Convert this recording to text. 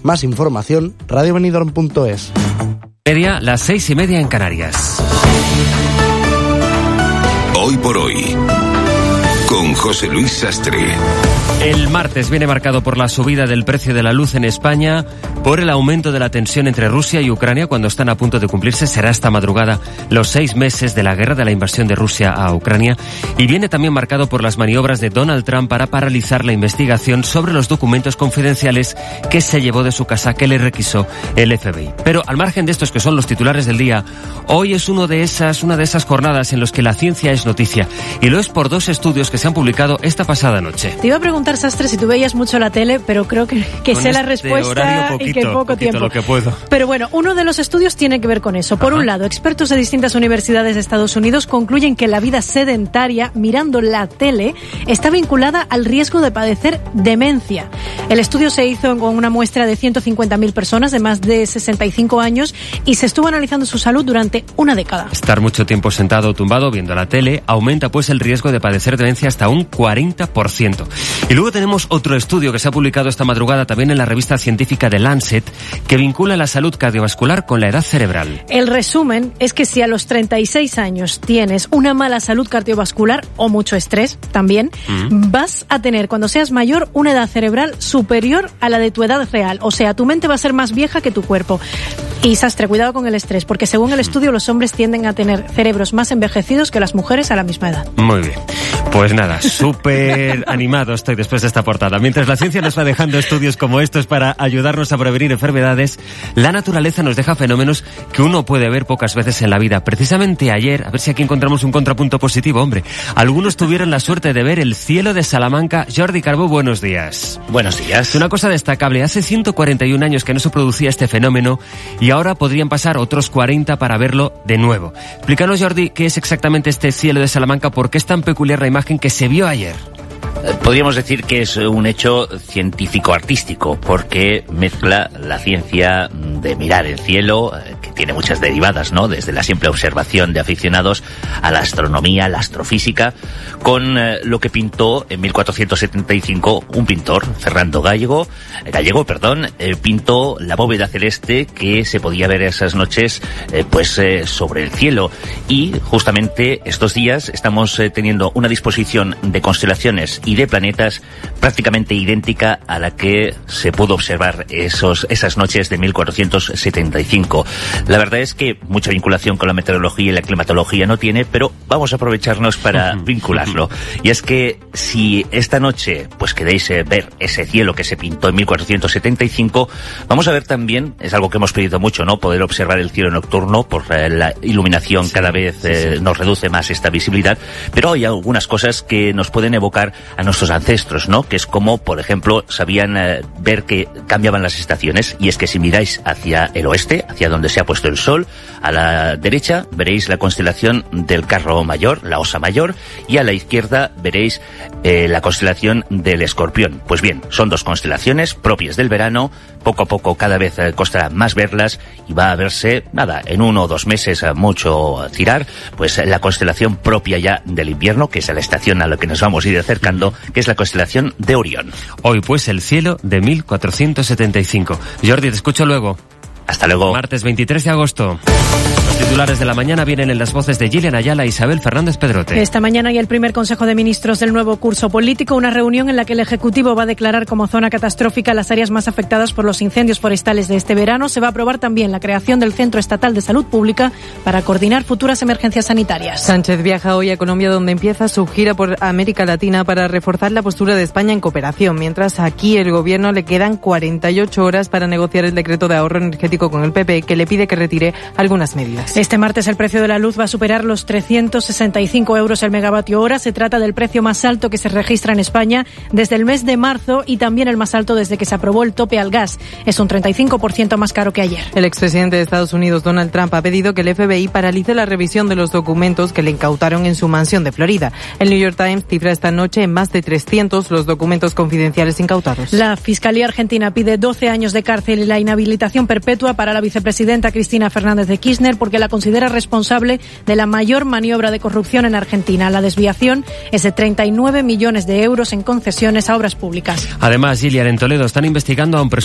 Más información, radiobenidorm.es. Media, las 6:30 en Canarias. Hoy por hoy, con José Luis Sastre. El martes viene marcado por la subida del precio de la luz en España, por el aumento de la tensión entre Rusia y Ucrania cuando están a punto de cumplirse, será esta madrugada, los 6 meses de la guerra, de la invasión de Rusia a Ucrania, y viene también marcado por las maniobras de Donald Trump para paralizar la investigación sobre los documentos confidenciales que se llevó de su casa, que le requisó el FBI. Pero al margen de estos que son los titulares del día, hoy es una de esas jornadas en las que la ciencia es noticia, y lo es por 2 estudios que se han publicado esta pasada noche. Te iba a preguntar, Sastre, si tú veías mucho la tele, pero creo que sé la respuesta poquito, y que poco tiempo. Lo que puedo. Pero bueno, uno de los estudios tiene que ver con eso. Por un lado, expertos de distintas universidades de Estados Unidos concluyen que la vida sedentaria, mirando la tele, está vinculada al riesgo de padecer demencia. El estudio se hizo con una muestra de 150.000 personas de más de 65 años y se estuvo analizando su salud durante una década. Estar mucho tiempo sentado o tumbado viendo la tele aumenta pues el riesgo de padecer demencia hasta un 40%. Y luego tenemos otro estudio que se ha publicado esta madrugada también en la revista científica The Lancet, que vincula la salud cardiovascular con la edad cerebral. El resumen es que si a los 36 años tienes una mala salud cardiovascular o mucho estrés también, vas a tener cuando seas mayor una edad cerebral superior a la de tu edad real. O sea, tu mente va a ser más vieja que tu cuerpo. Y Sastre, cuidado con el estrés, porque según el estudio los hombres tienden a tener cerebros más envejecidos que las mujeres a la misma edad. Muy bien. Pues nada, súper animado estoy después de esta portada. Mientras la ciencia nos va dejando estudios como estos para ayudarnos a prevenir enfermedades, la naturaleza nos deja fenómenos que uno puede ver pocas veces en la vida. Precisamente ayer, a ver si aquí encontramos un contrapunto positivo, hombre. Algunos tuvieron la suerte de ver el cielo de Salamanca. Jordi Carbó, buenos días. Buenos días. Una cosa destacable, hace 141 años que no se producía este fenómeno y ahora podrían pasar otros 40 para verlo de nuevo. Explícanos, Jordi, qué es exactamente este cielo de Salamanca, por qué es tan peculiar la imagen que se vio ayer. Podríamos decir que es un hecho científico-artístico, porque mezcla la ciencia de mirar el cielo, que tiene muchas derivadas, ¿no? Desde la simple observación de aficionados a la astronomía, la astrofísica, con lo que pintó en 1475 un pintor, Fernando Gallego, pintó la bóveda celeste que se podía ver esas noches, sobre el cielo. Y justamente estos días estamos teniendo una disposición de constelaciones y de planetas prácticamente idéntica a la que se pudo observar esas noches de 1475. La verdad es que mucha vinculación con la meteorología y la climatología no tiene, pero vamos a aprovecharnos para vincularlo. Y es que si esta noche queréis ver ese cielo que se pintó en 1475, vamos a ver también, es algo que hemos pedido mucho, ¿no? Poder observar el cielo nocturno por la iluminación cada vez nos reduce más esta visibilidad, pero hay algunas cosas que nos pueden evocar a nuestros ancestros, ¿no? Que es como, por ejemplo, sabían ver que cambiaban las estaciones, y es que si miráis hacia el oeste, hacia donde se ha puesto el sol, a la derecha veréis la constelación del Carro Mayor, la Osa Mayor, y a la izquierda veréis la constelación del Escorpión. Pues bien, son 2 constelaciones propias del verano. Poco a poco cada vez costará más verlas y va a verse, en 1 o 2 meses, mucho tirar, la constelación propia ya del invierno, que es la estación a la que nos vamos a ir acercando, que es la constelación de Orión. Hoy el cielo de 1475. Jordi, te escucho luego. Hasta luego. Martes 23 de agosto. Los titulares de la mañana vienen en las voces de Gillian Ayala e Isabel Fernández Pedrote. Esta mañana hay el primer Consejo de Ministros del nuevo curso político, una reunión en la que el Ejecutivo va a declarar como zona catastrófica las áreas más afectadas por los incendios forestales de este verano. Se va a aprobar también la creación del Centro Estatal de Salud Pública para coordinar futuras emergencias sanitarias. Sánchez viaja hoy a Colombia, donde empieza su gira por América Latina para reforzar la postura de España en cooperación, mientras aquí el Gobierno le quedan 48 horas para negociar el decreto de ahorro energético con el PP, que le pide que retire algunas medidas. Este martes el precio de la luz va a superar los 365 euros el megavatio hora. Se trata del precio más alto que se registra en España desde el mes de marzo y también el más alto desde que se aprobó el tope al gas. Es un 35% más caro que ayer. El expresidente de Estados Unidos, Donald Trump, ha pedido que el FBI paralice la revisión de los documentos que le incautaron en su mansión de Florida. El New York Times cifra esta noche en más de 300 los documentos confidenciales incautados. La Fiscalía Argentina pide 12 años de cárcel y la inhabilitación perpetua para la vicepresidenta Cristina Fernández de Kirchner porque la considera responsable de la mayor maniobra de corrupción en Argentina. La desviación es de 39 millones de euros en concesiones a obras públicas. Además, Gillian, en Toledo están investigando a un